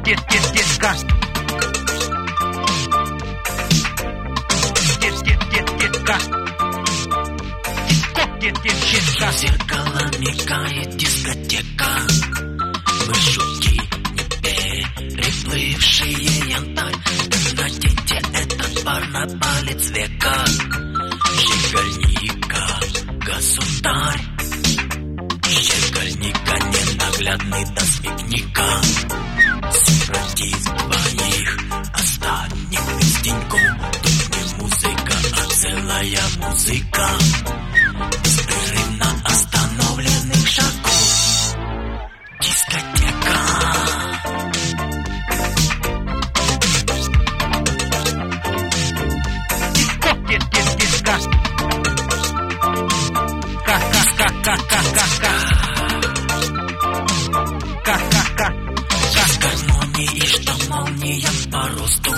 Зеркало мигает, дискотека. Мы шутки не переплывшие янтарь. Наденьте этот бар на палец века. Щегольника, государь. Щегольника, ненаглядный доспехника. Супротив двоих останем без деньков. Тут не музыка, а целая музыка. Беспрерывно остановленных шагов. Дискотека. Есть гармонии, что молния по росту.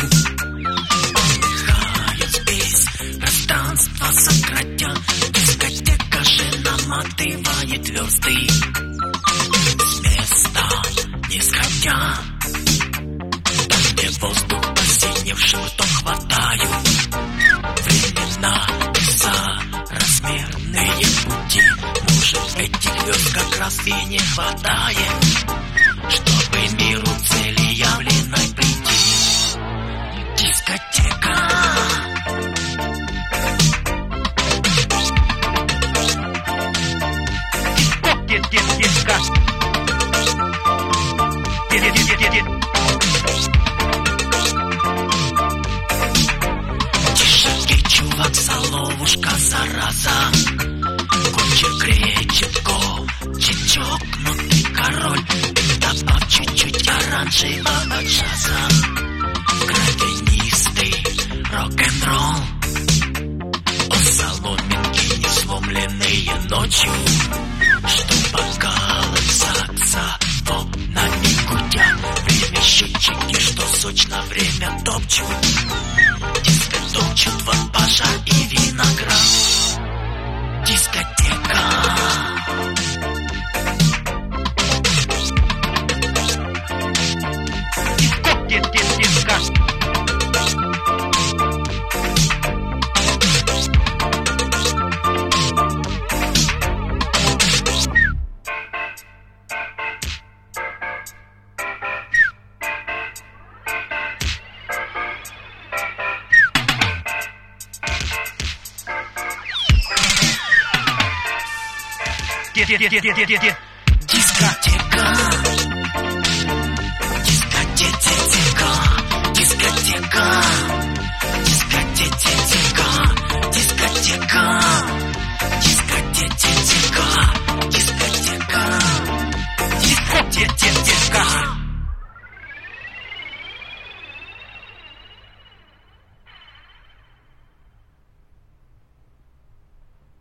Умирает спесь, пространство сократя. Дискотека же наматывает версты. С места не сходя. Там, где воздух посиневшим ртом хватают. Времена соразмерные пути. Может, этих звезд как раз и не хватает, чтобы миру цели явленной прийти. Дискотека. Тишинский чувак, соловушка, зараза. Кучер кречет, чечокнутый король. Добавь чуть-чуть оранжевого джаза. Кровянистый рок-н-ролл. О, соломинки, не сломленные ночью, что бокалом саксофонами гудят. Время счетчики, что сочно время топчут. Диско топчут вот пожар и виноград. Дискотека. Дискотека.